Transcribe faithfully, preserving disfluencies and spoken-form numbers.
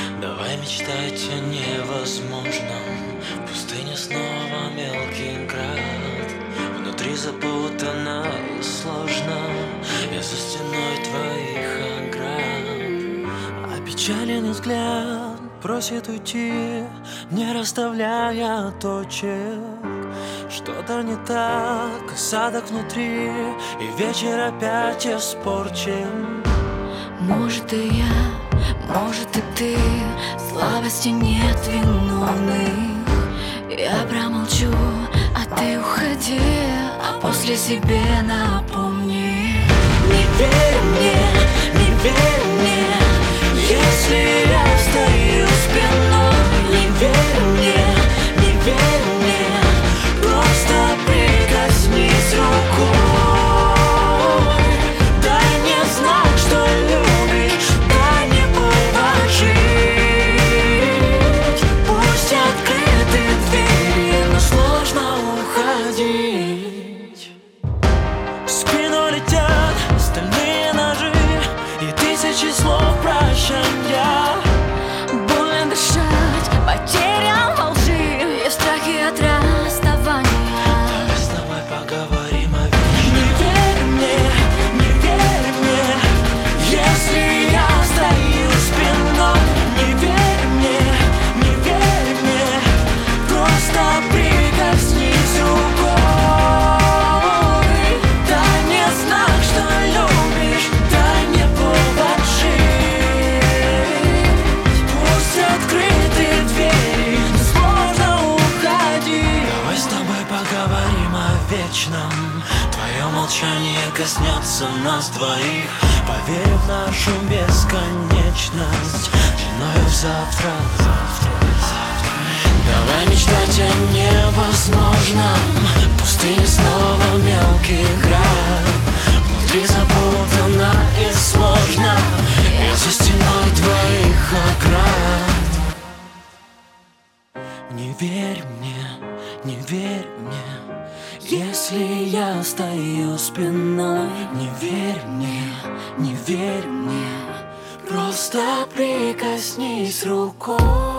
Давай мечтать о невозможном. В пустыне снова мелкий град. Внутри запутанно и сложно. Я за стеной твоих оград. Опечаленный взгляд просит уйти, не расставляя точек. Что-то не так, осадок внутри, и вечер опять испорчен. Может и я, может и ты, слабости нет виновных. Я промолчу, а ты уходи, а после себе напомни. Не верь мне, не верь мне, если я стою спиной. Не верь мне, не верь мне, просто прикоснись рукой. Дай мне знак, что любишь, дай мне повод жить. Пусть открыты двери, но сложно уходить. В спину летят стальные ножи и тысячи слов прощанья. Больно дышать, потерям во лжи и страхи от расставания. Давай с тобой поговорим о вечном. Не верь мне, не верь мне, если я стою спиной. Не верь мне, не верь мне, просто прикоснись рукой. Дай мне знак, что любишь, дай мне повод жить. Пусть открыты двери, но сложно уходить. Давай с тобой поговорим о вечном. Твое молчание коснется нас двоих. Поверь в нашу бесконечность, длиною в завтра, завтра, завтра. Давай мечтать о невозможном. В пустыне снова мелкий град. Внутри запутанно и сложно. Я за стеной твоих оград. Не верь мне, не верь мне, если я стою спиной. Не верь мне, не верь мне, просто прикоснись рукой.